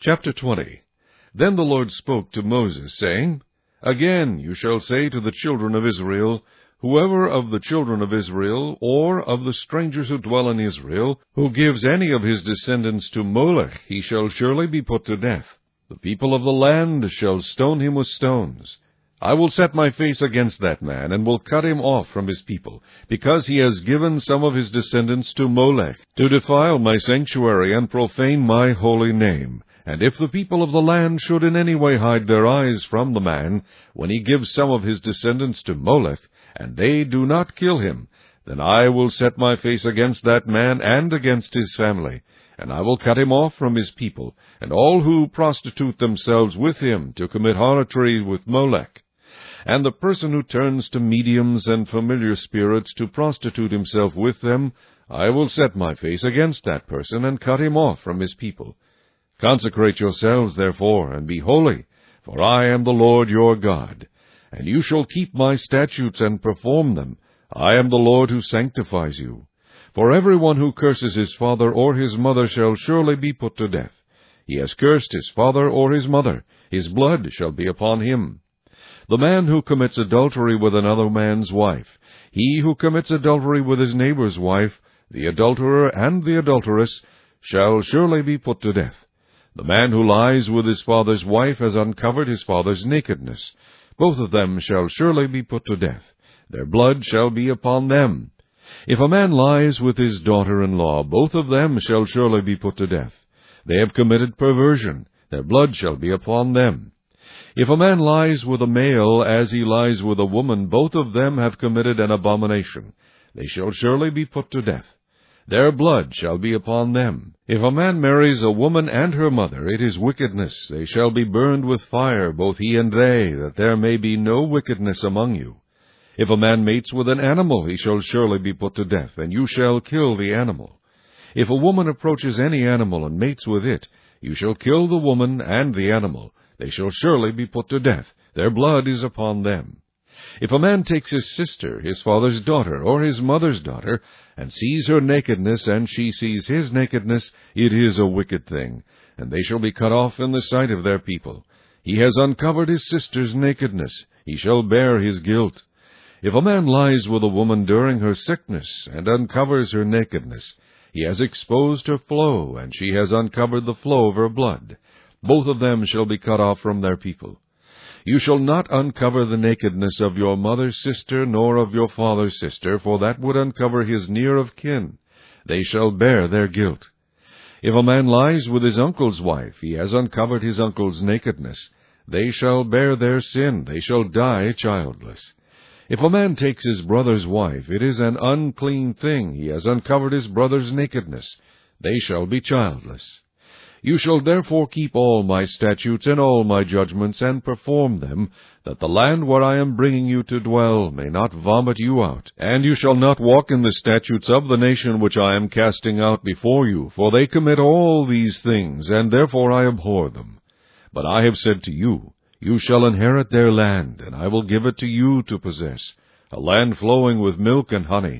Chapter 20. Then the Lord spoke to Moses, saying, Again you shall say to the children of Israel, Whoever of the children of Israel, or of the strangers who dwell in Israel, who gives any of his descendants to Molech, he shall surely be put to death. The people of the land shall stone him with stones. I will set my face against that man, and will cut him off from his people, because he has given some of his descendants to Molech, to defile my sanctuary and profane my holy name. And if the people of the land should in any way hide their eyes from the man, when he gives some of his descendants to Molech, and they do not kill him, then I will set my face against that man and against his family, and I will cut him off from his people, and all who prostitute themselves with him to commit harlotry with Molech. And the person who turns to mediums and familiar spirits to prostitute himself with them, I will set my face against that person, and cut him off from his people. Consecrate yourselves, therefore, and be holy, for I am the Lord your God. And you shall keep my statutes and perform them. I am the Lord who sanctifies you. For everyone who curses his father or his mother shall surely be put to death. He has cursed his father or his mother. His blood shall be upon him. The man who commits adultery with another man's wife, he who commits adultery with his neighbor's wife, the adulterer and the adulteress, shall surely be put to death. The man who lies with his father's wife has uncovered his father's nakedness. Both of them shall surely be put to death. Their blood shall be upon them. If a man lies with his daughter-in-law, both of them shall surely be put to death. They have committed perversion. Their blood shall be upon them. If a man lies with a male as he lies with a woman, both of them have committed an abomination. They shall surely be put to death. Their blood shall be upon them. If a man marries a woman and her mother, it is wickedness. They shall be burned with fire, both he and they, that there may be no wickedness among you. If a man mates with an animal, he shall surely be put to death, and you shall kill the animal. If a woman approaches any animal and mates with it, you shall kill the woman and the animal. They shall surely be put to death. Their blood is upon them. If a man takes his sister, his father's daughter, or his mother's daughter, and sees her nakedness, and she sees his nakedness, it is a wicked thing, and they shall be cut off in the sight of their people. He has uncovered his sister's nakedness. He shall bear his guilt. If a man lies with a woman during her sickness, and uncovers her nakedness, he has exposed her flow, and she has uncovered the flow of her blood. Both of them shall be cut off from their people. You shall not uncover the nakedness of your mother's sister, nor of your father's sister, for that would uncover his near of kin. They shall bear their guilt. If a man lies with his uncle's wife, he has uncovered his uncle's nakedness. They shall bear their sin. They shall die childless. If a man takes his brother's wife, it is an unclean thing. He has uncovered his brother's nakedness. They shall be childless. You shall therefore keep all my statutes and all my judgments, and perform them, that the land where I am bringing you to dwell may not vomit you out. And you shall not walk in the statutes of the nation which I am casting out before you, for they commit all these things, and therefore I abhor them. But I have said to you, You shall inherit their land, and I will give it to you to possess, a land flowing with milk and honey.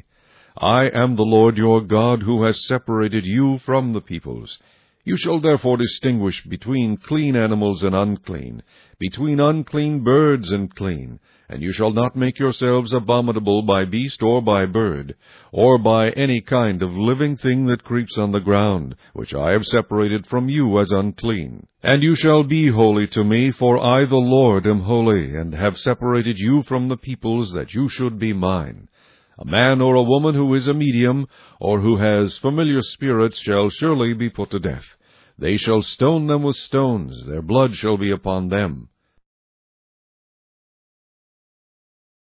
I am the Lord your God, who has separated you from the peoples. You shall therefore distinguish between clean animals and unclean, between unclean birds and clean, and you shall not make yourselves abominable by beast or by bird, or by any kind of living thing that creeps on the ground, which I have separated from you as unclean. And you shall be holy to me, for I the Lord am holy, and have separated you from the peoples, that you should be mine. A man or a woman who is a medium, or who has familiar spirits, shall surely be put to death. They shall stone them with stones. Their blood shall be upon them.